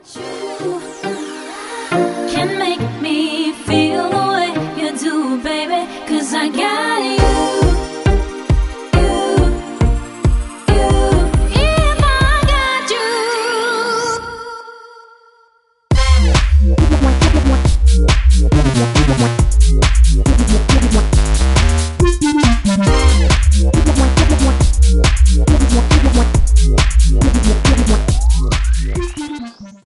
You can make me feel the way you do, baby. 'Cause I got you. If I got you.